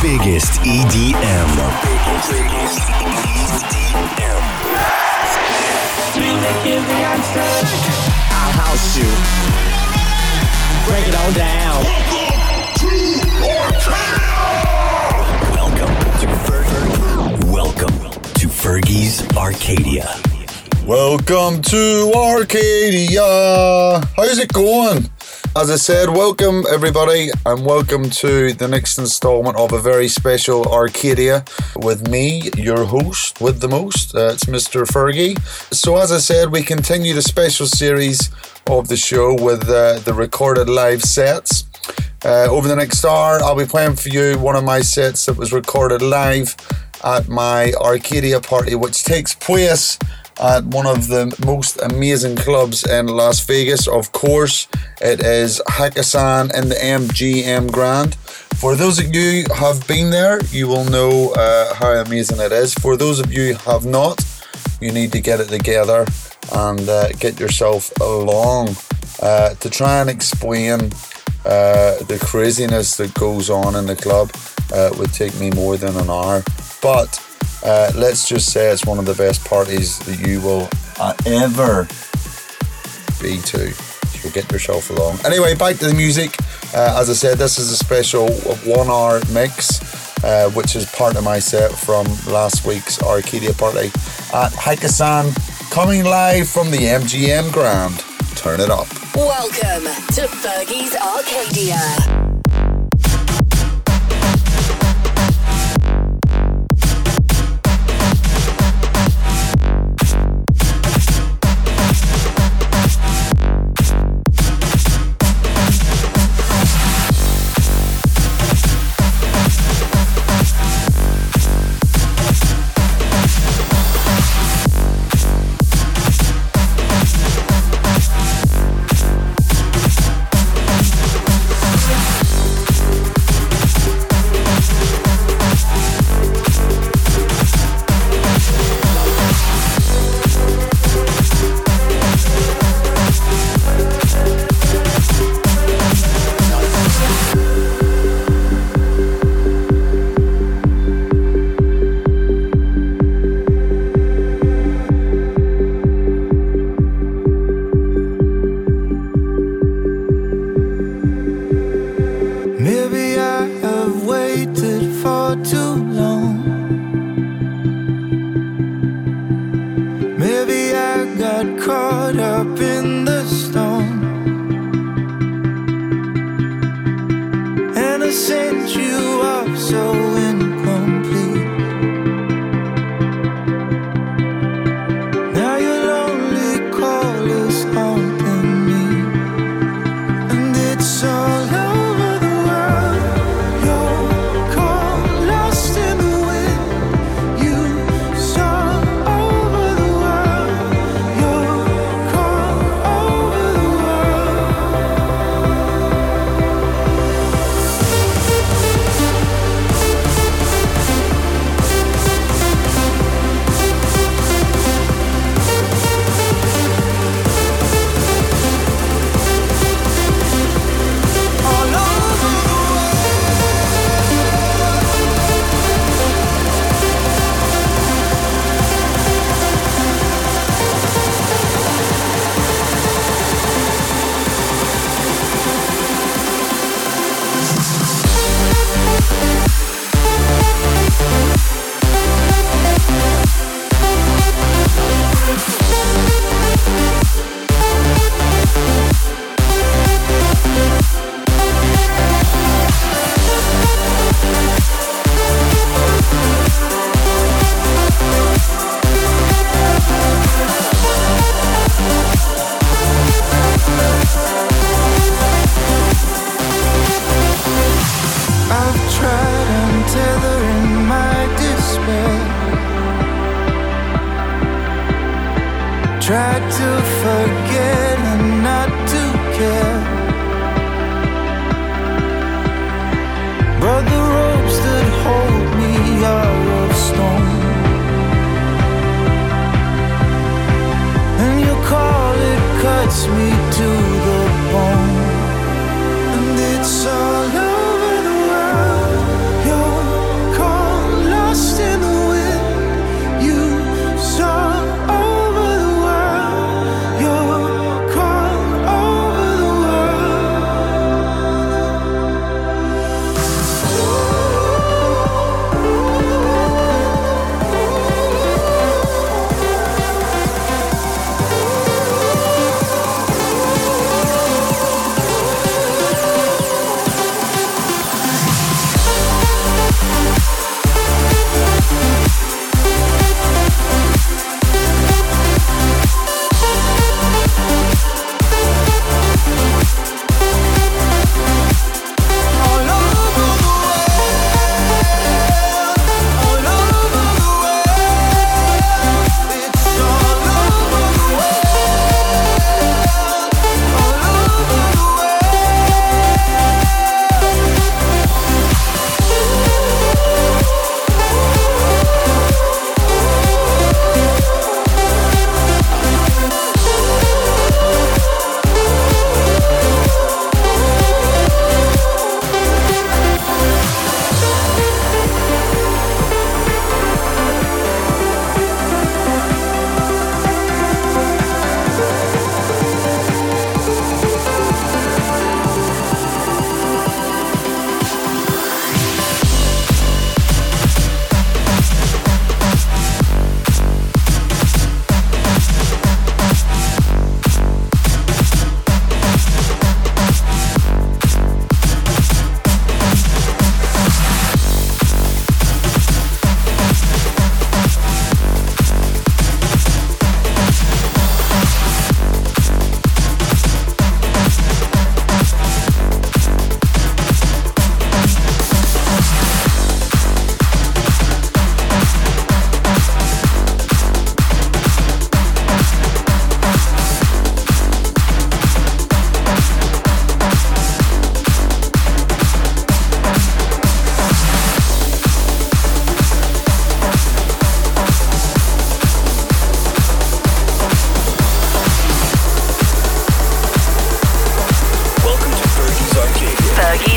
biggest EDM. I'll house you. Break it on down. Welcome to Fergie's Arcadia. Welcome to Arcadia. How's it going? As I said, welcome everybody and welcome to the next installment of a very special Arcadia with me, your host with the most. It's Mr. Fergie. So as I said, we continue the special series of the show with the recorded live sets. Over the next hour, I'll be playing for you one of my sets that was recorded live at my Arcadia party, which takes place at one of the most amazing clubs in Las Vegas. Of course, it is Hakkasan in the MGM Grand. For those of you who have been there, you will know how amazing it is. For those of you who have not, you need to get it together and get yourself along to try and explain the craziness that goes on in the club. Would take me more than an hour, but let's just say it's one of the best parties that you will ever be to. So get yourself along. Anyway, back to the music. As I said, this is a special 1 hour mix, which is part of my set from last week's Arcadia party at Hakkasan, coming live from the MGM Grand. Turn it up. Welcome to Fergie's Arcadia.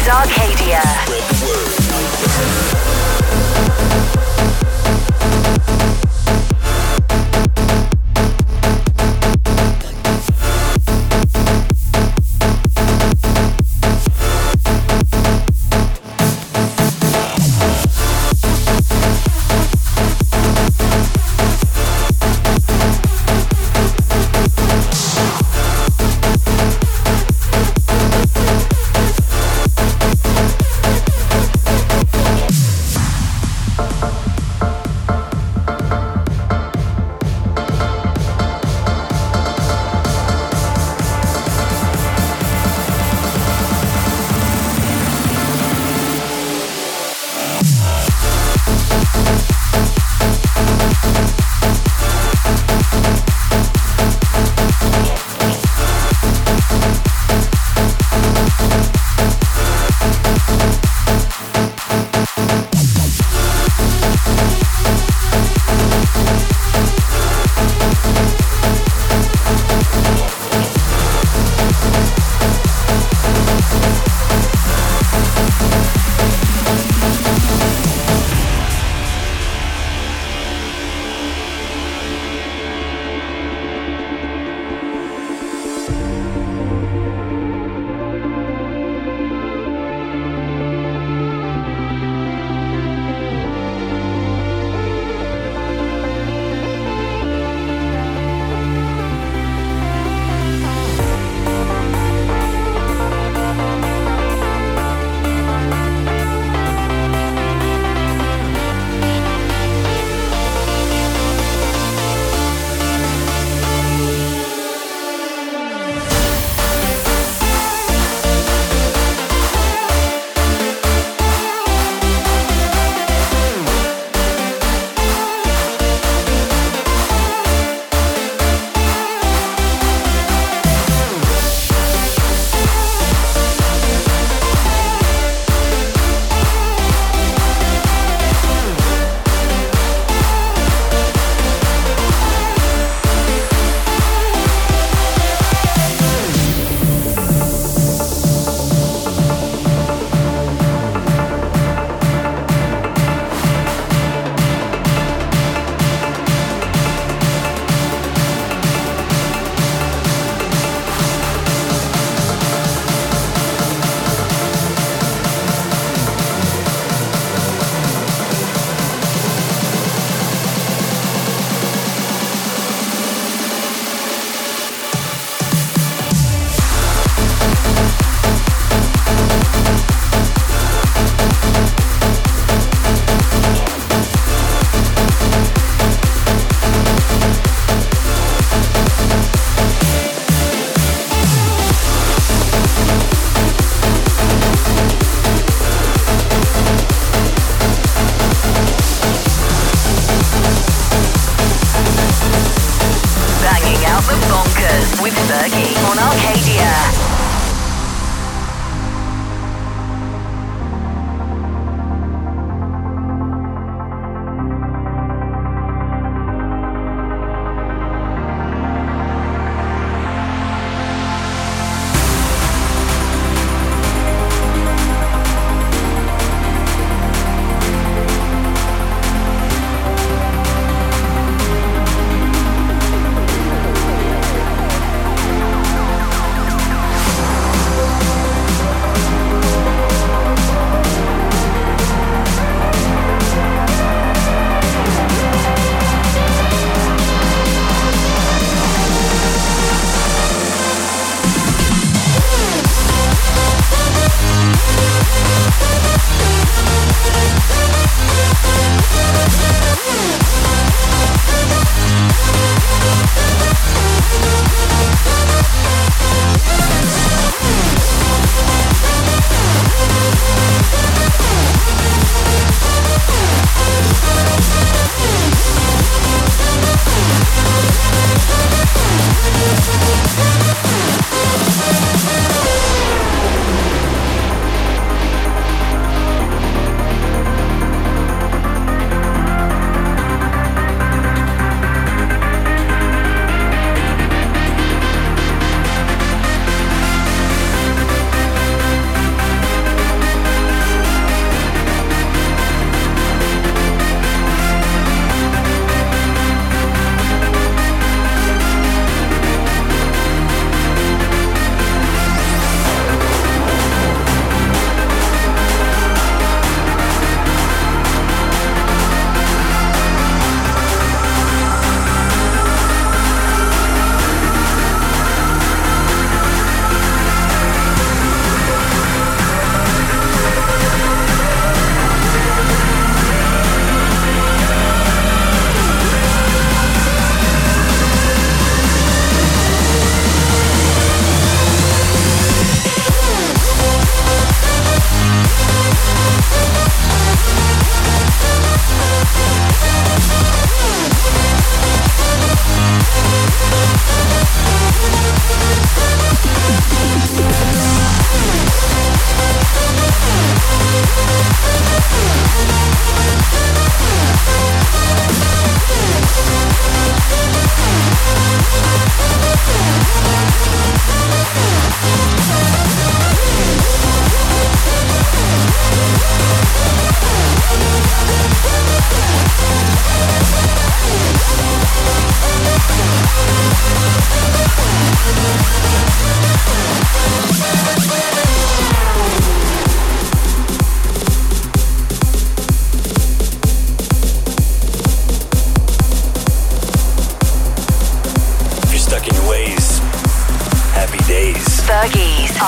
Fergie's Arcadia. Spread the word.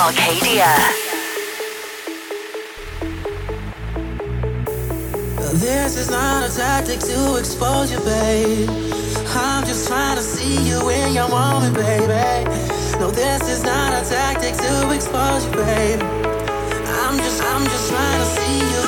Arcadia. This is not a tactic to expose you, babe. I'm just trying to see you in your moment, baby. No, this is not a tactic to expose you, babe. I'm just trying to see you.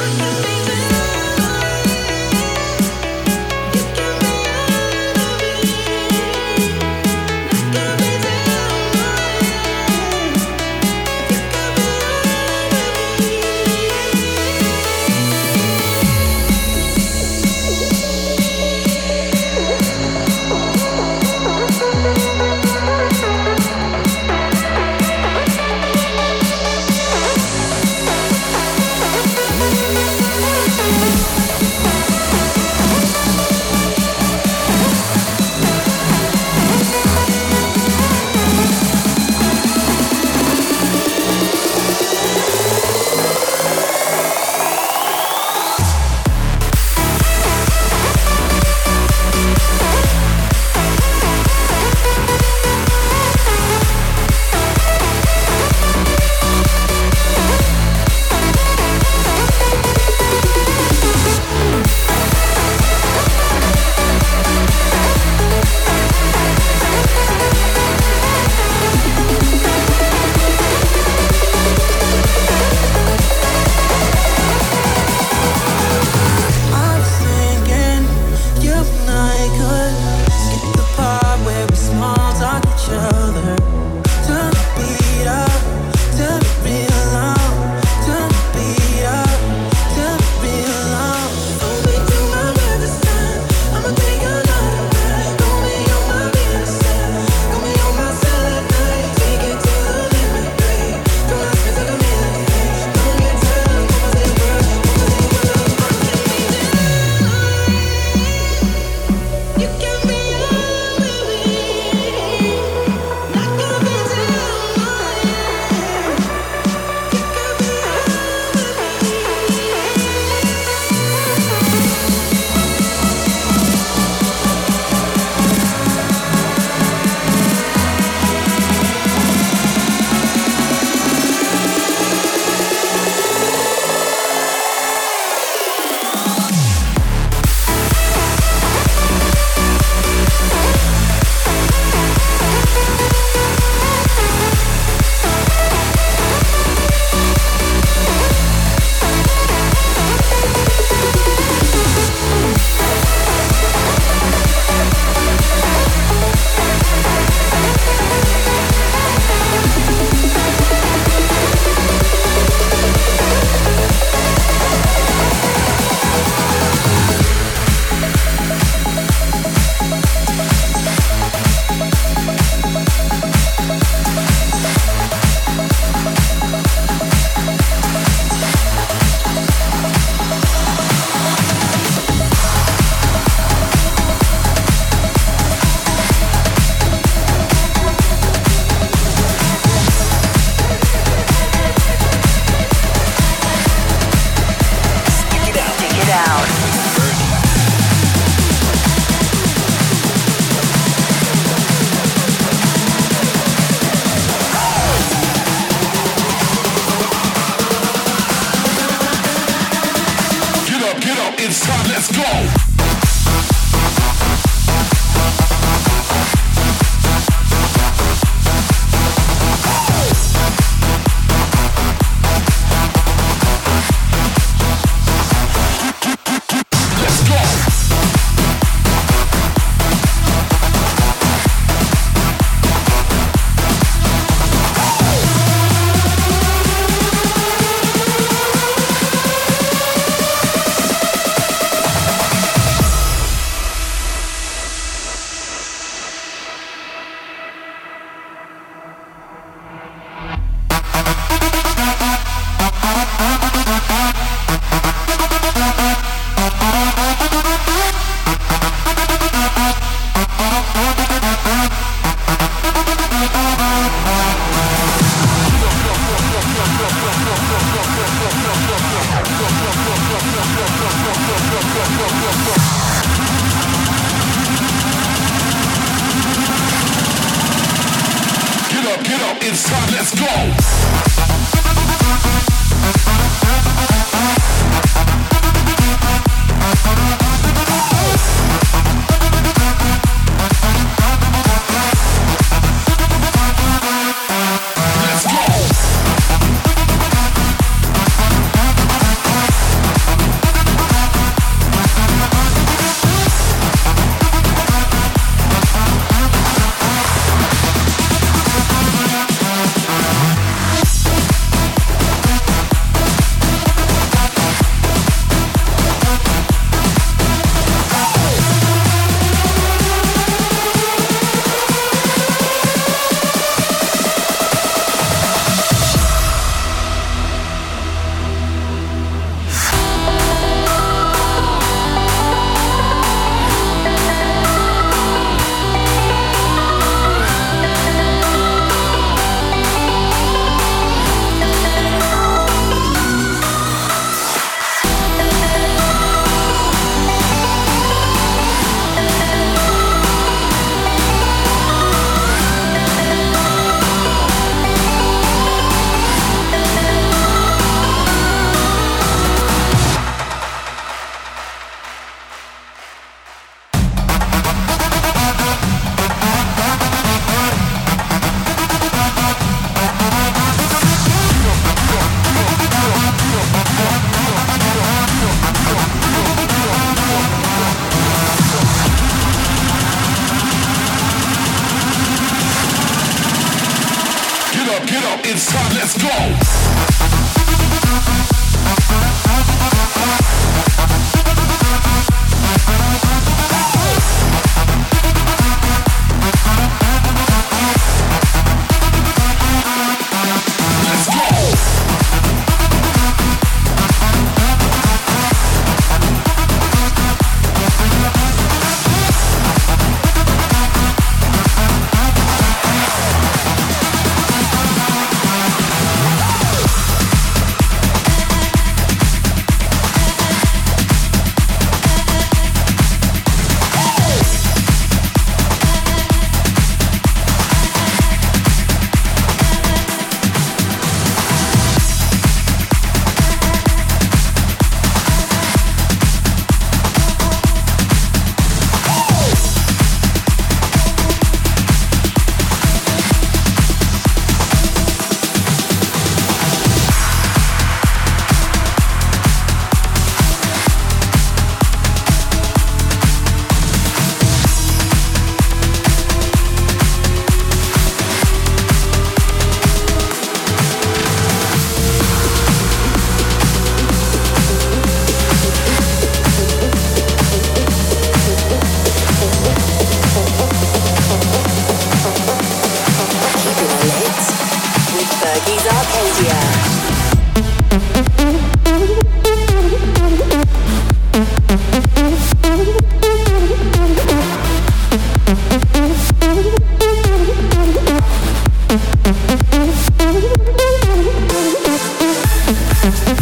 It's time, let's go.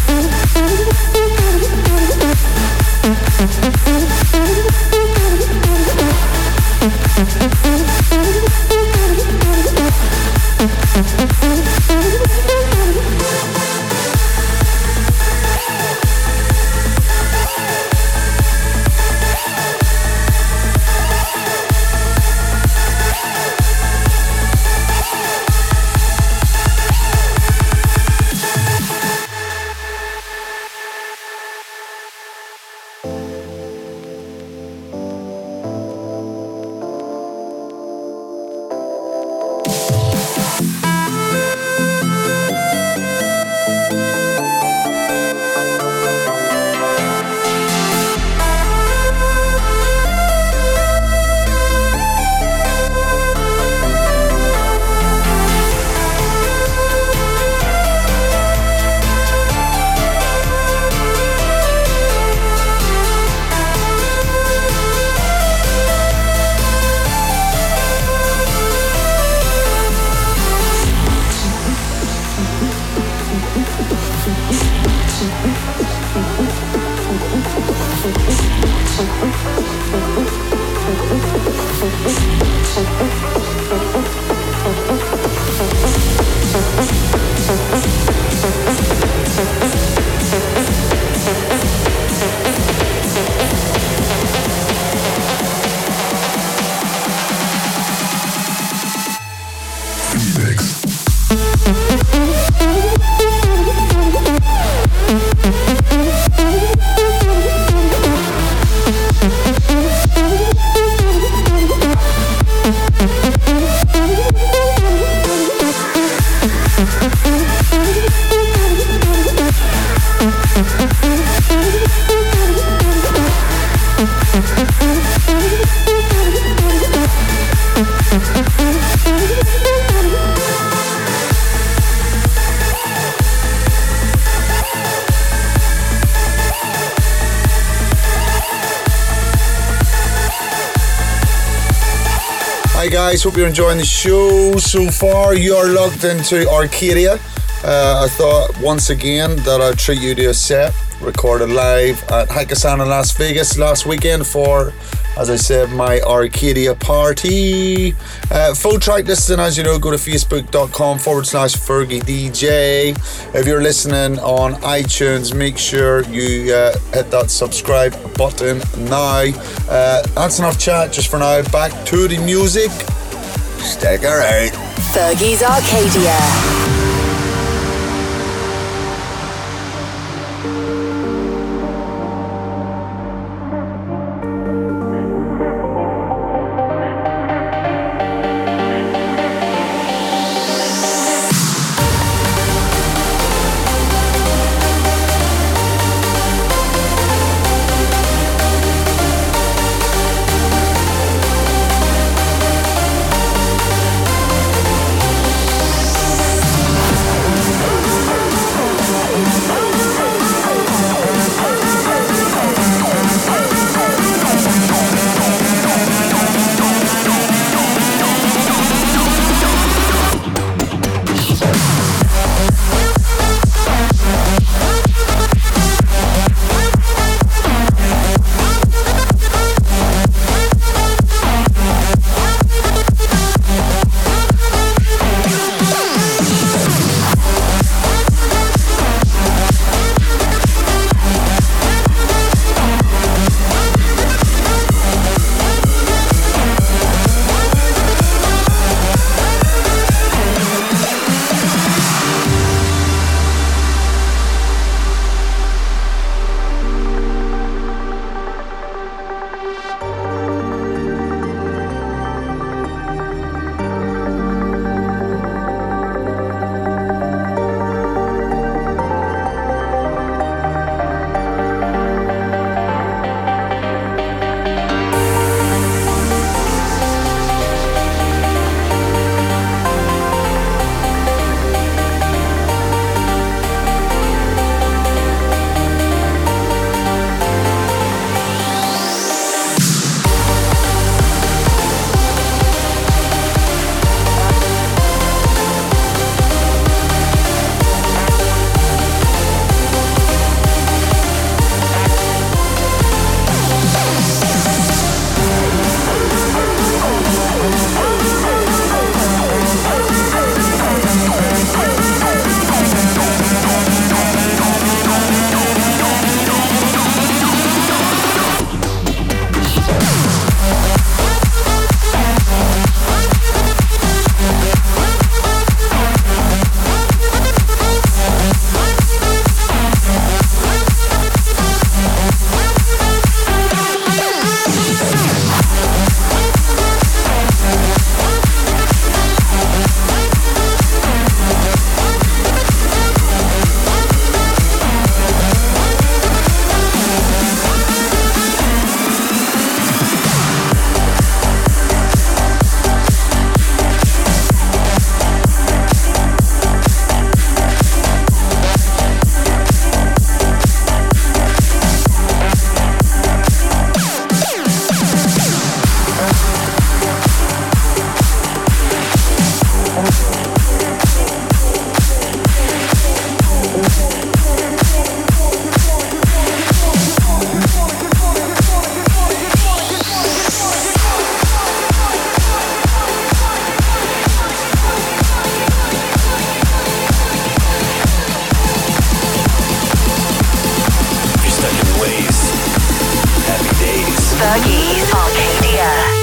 Hi guys, hope you're enjoying the show so far. You're logged into Arcadia. I thought once again that I'd treat you to a set recorded live at Hakkasan in Las Vegas last weekend for, as I said, my Arcadia party. Full track listing, as you know, go to facebook.com/Fergie DJ. If you're listening on iTunes, make sure you hit that subscribe button now. That's enough chat just for now. Back to the music. Stick around. Fergie's Arcadia. Fergie's Arcadia.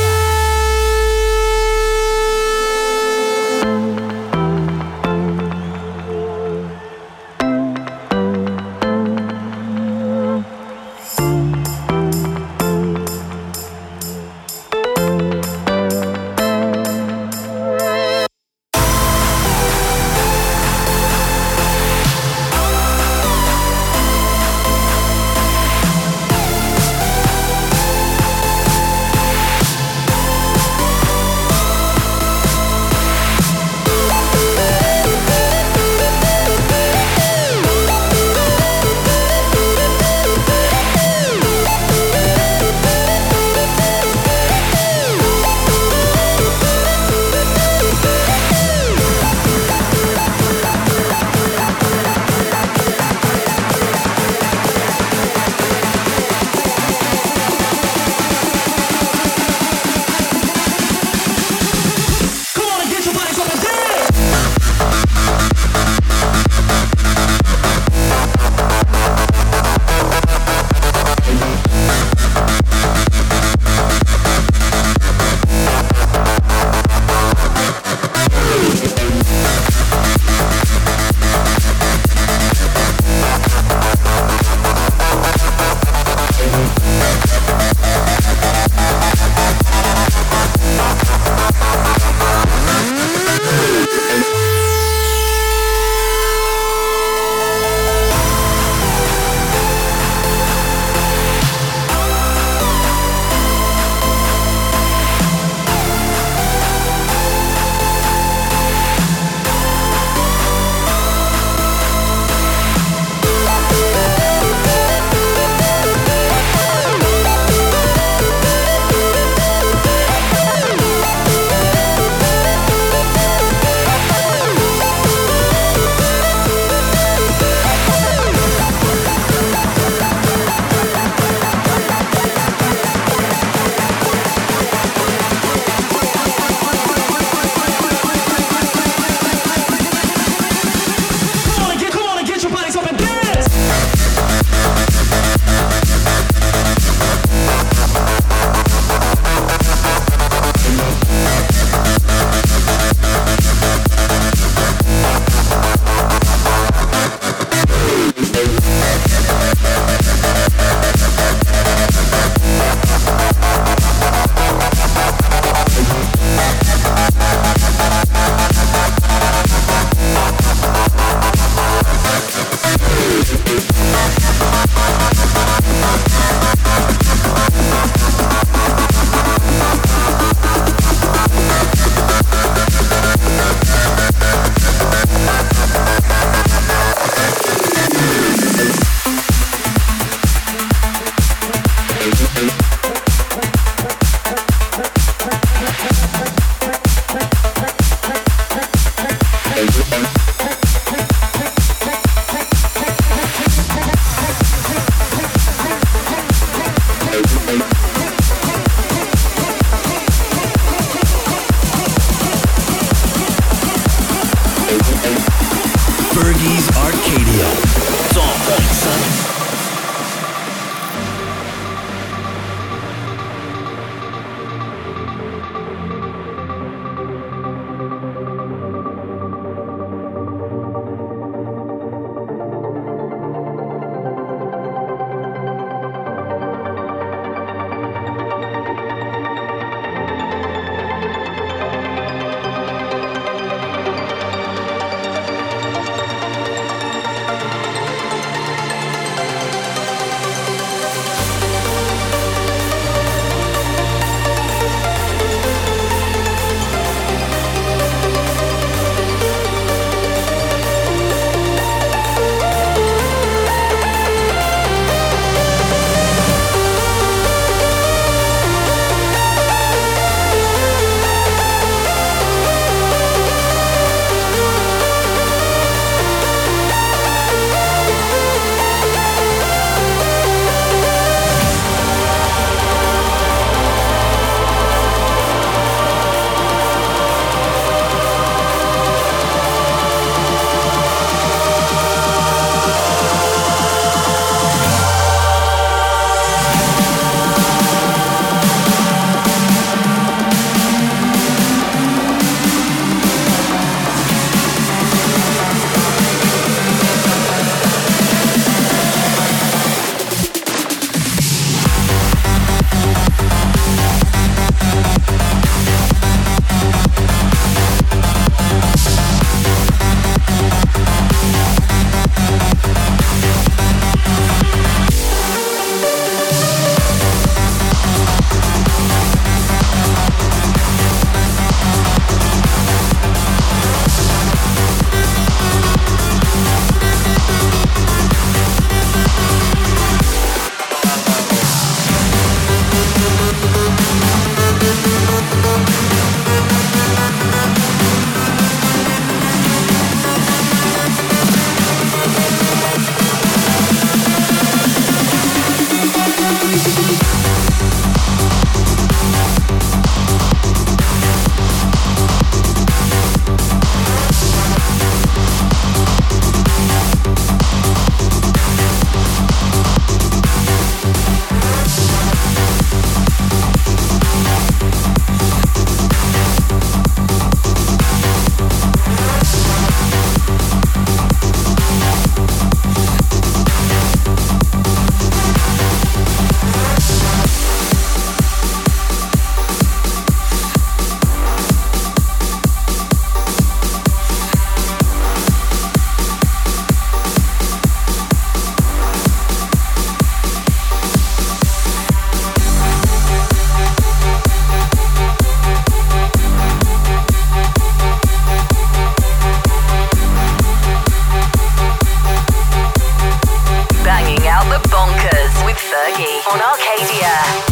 Boogie on Arcadia.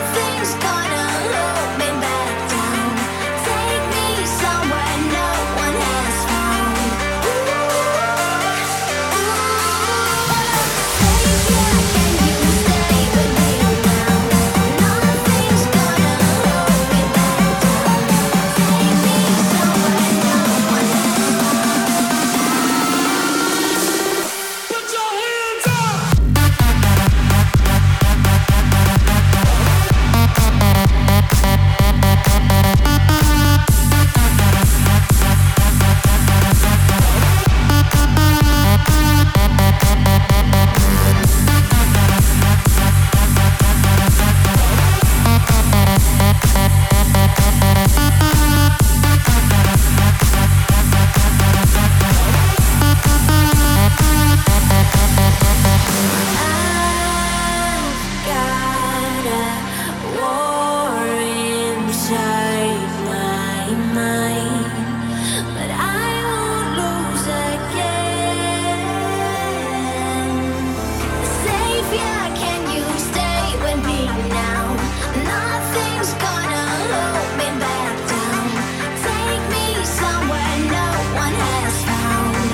Somewhere no one mine. But I won't lose again. Savior, can you stay with me now? Nothing's gonna hold me back down. Take me somewhere no one has found.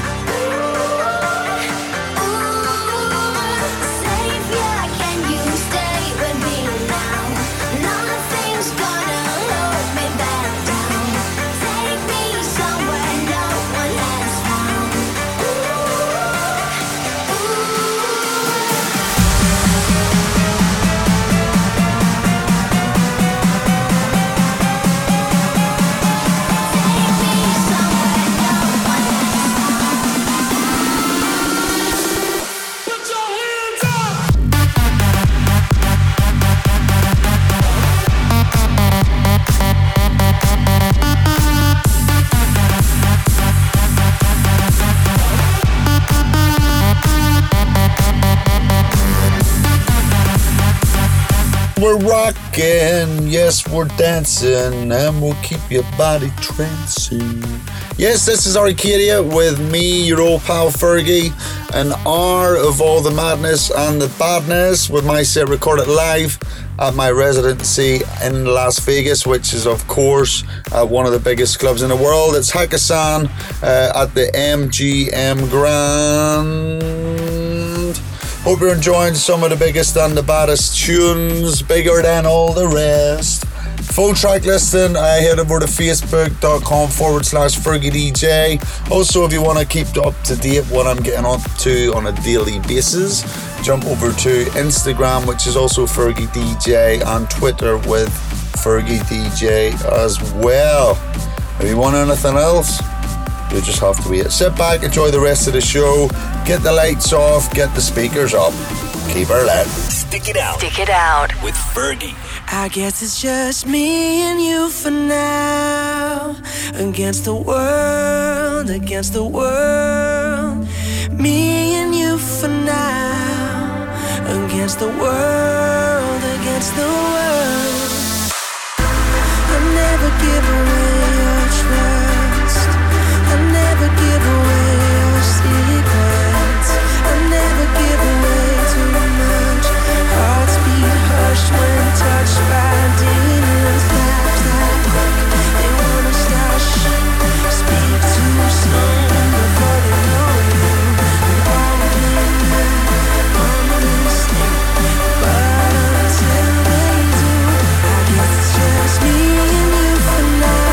Savior, can you stay with me now? Nothing's gonna hold me back down. Take me somewhere no one has found. We're rocking, yes, we're dancing, and we'll keep your body trancing. Yes, this is Arcadia with me, your old pal Fergie, an hour of all the madness and the badness with my set recorded live at my residency in Las Vegas, which is, of course, one of the biggest clubs in the world. It's Hakkasan at the MGM Grand. Hope you're enjoying some of the biggest and the baddest tunes, bigger than all the rest. Full track listing, head over to facebook.com/FergieDJ. Also, if you want to keep up to date what I'm getting up to on a daily basis, jump over to Instagram, which is also FergieDJ, and Twitter with FergieDJ as well. If you want anything else, you just have to wait. Sit back, enjoy the rest of the show, get the lights off, get the speakers up, keep her lit. Stick it out. Stick it out. With Fergie. I guess it's just me and you for now. Against the world, against the world. Me and you for now. Against the world, against the world. I never give away your trust. I never give away your secrets. I never give away too much. Hearts beat hushed when touched by demons. That quick, they wanna start shit. Speak too soon before they know you. And all of them I'm a mistake. But until they do, I guess it's just me and you for now.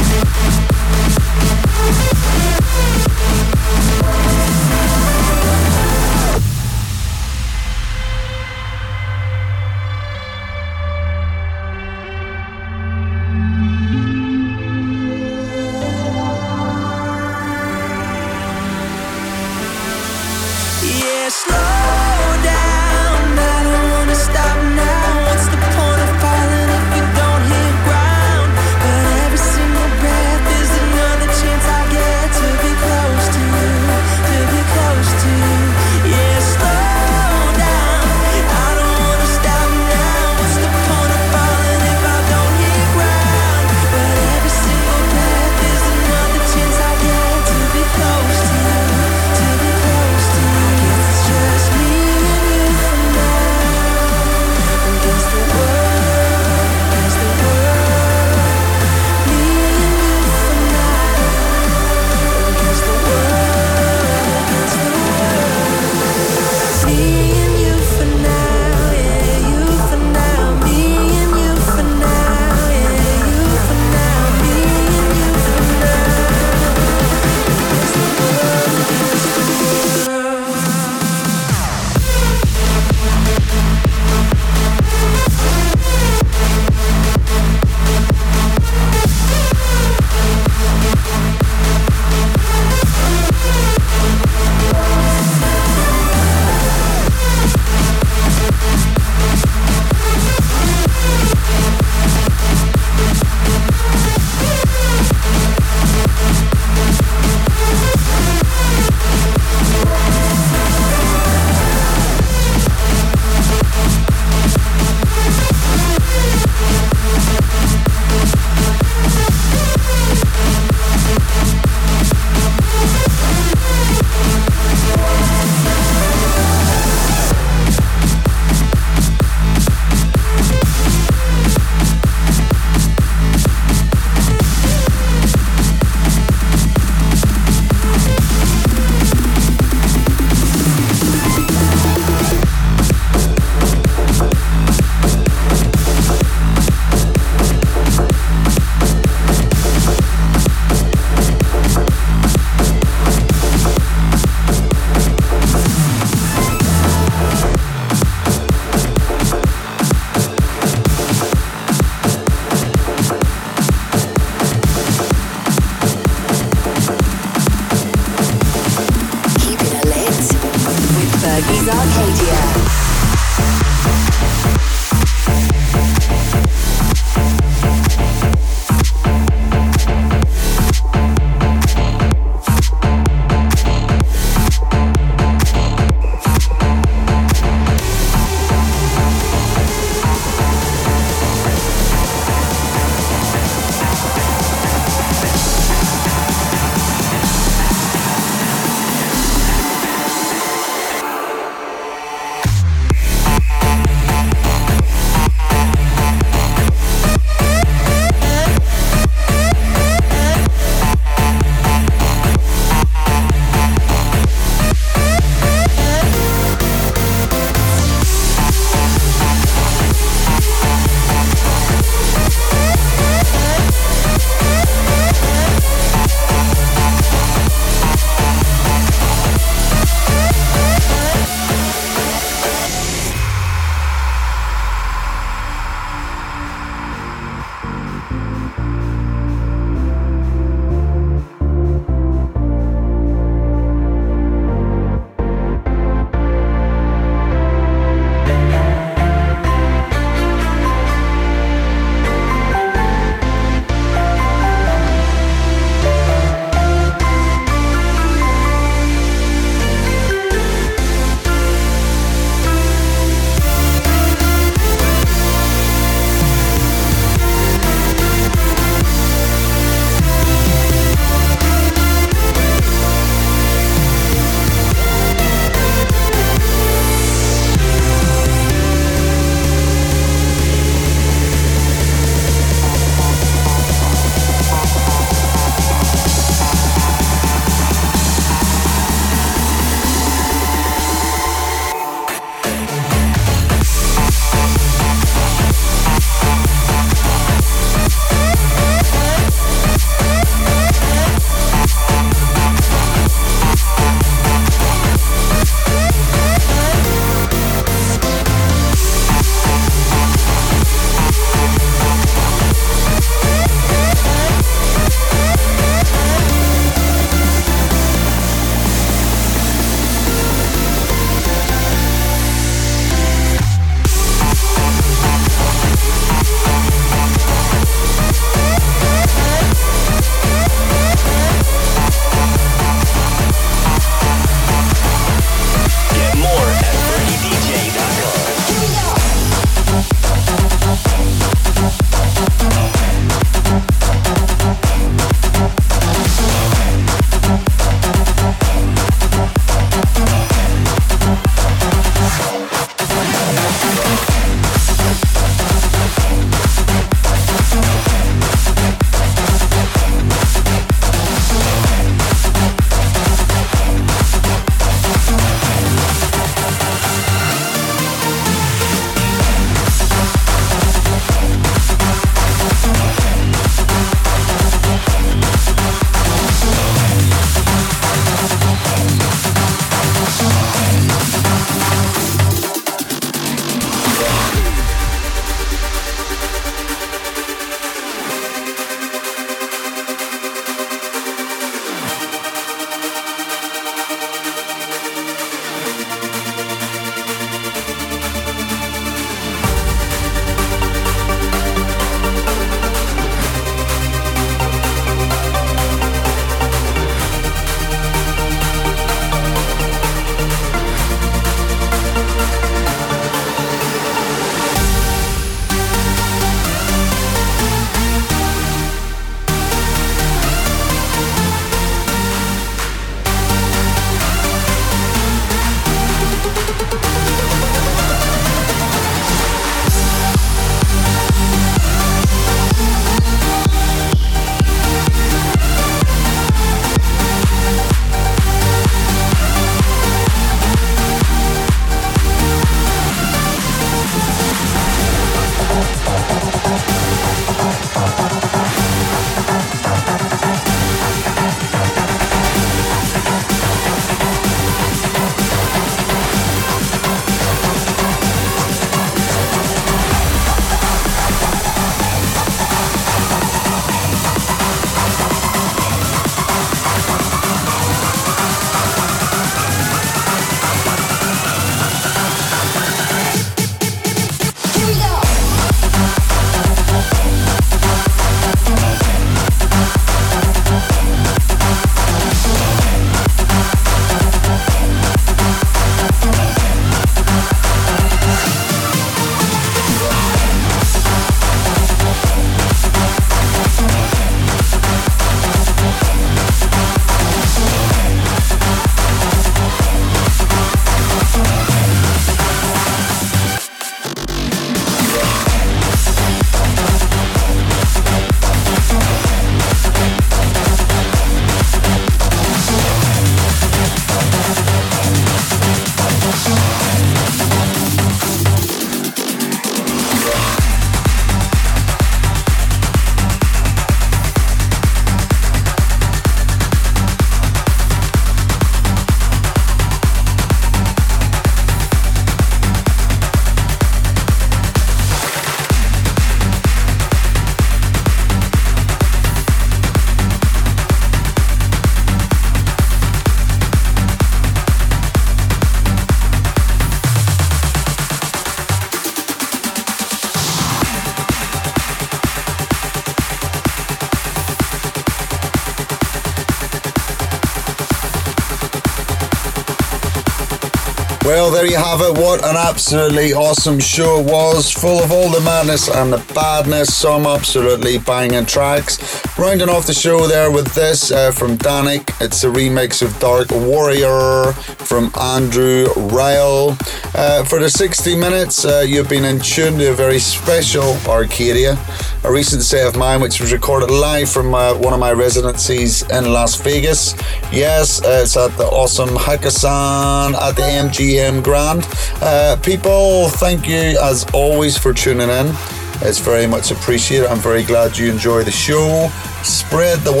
Well, there you have it. What an absolutely awesome show it was, full of all the madness and the badness, some absolutely banging tracks. Rounding off the show there with this from Danik. It's a remix of Dark Warrior from Andrew Ryle. For the 60 minutes, you've been in tune to a very special Arcadia, a recent set of mine which was recorded live from one of my residencies in Las Vegas. Yes, it's at the awesome Hakkasan at the MGM Grand. People, thank you as always for tuning in. It's very much appreciated. I'm very glad you enjoy the show. Spread the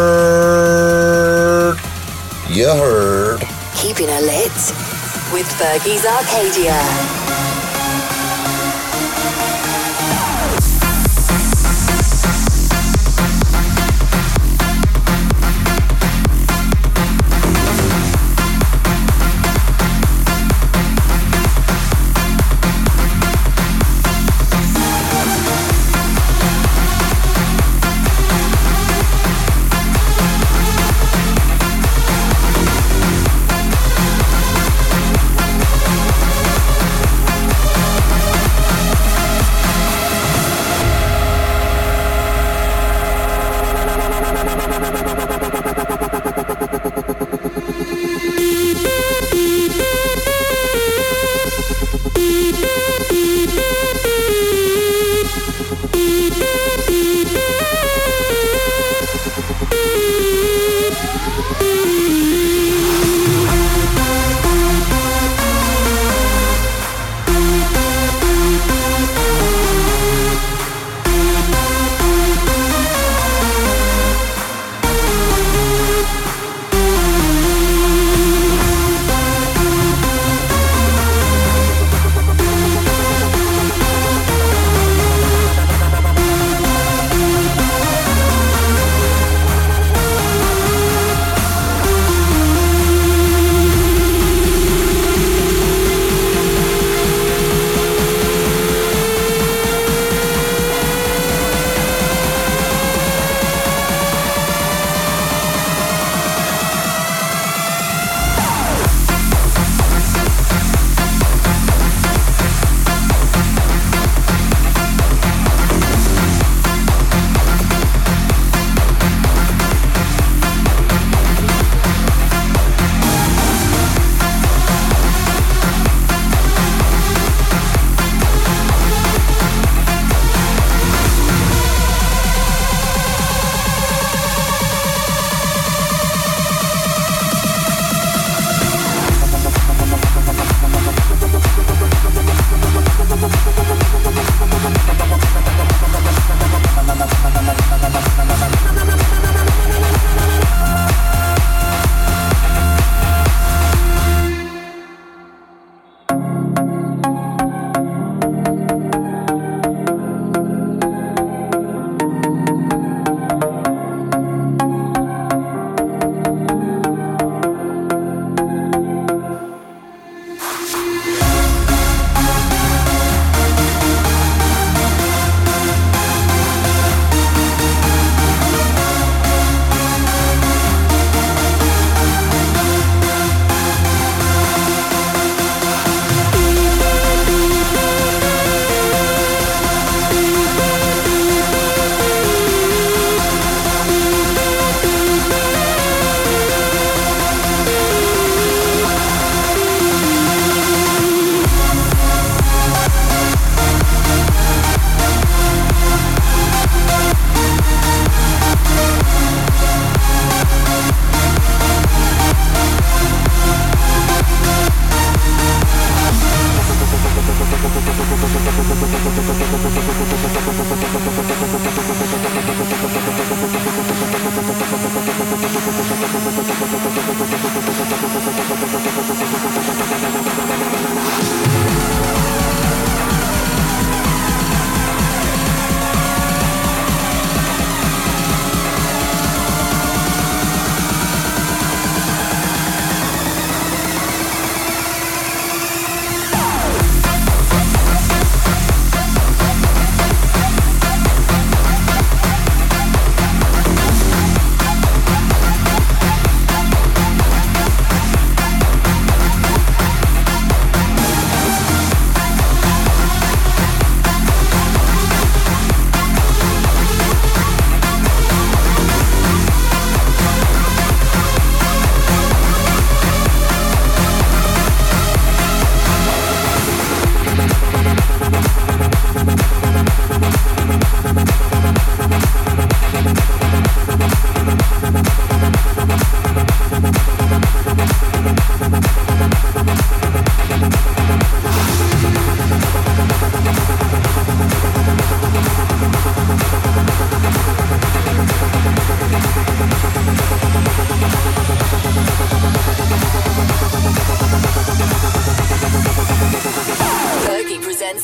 word. You heard. Keeping it lit with Fergie's Arcadia.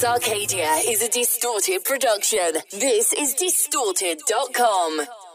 Bergie's Arcadia is a Distorted production. This is Distorted.com.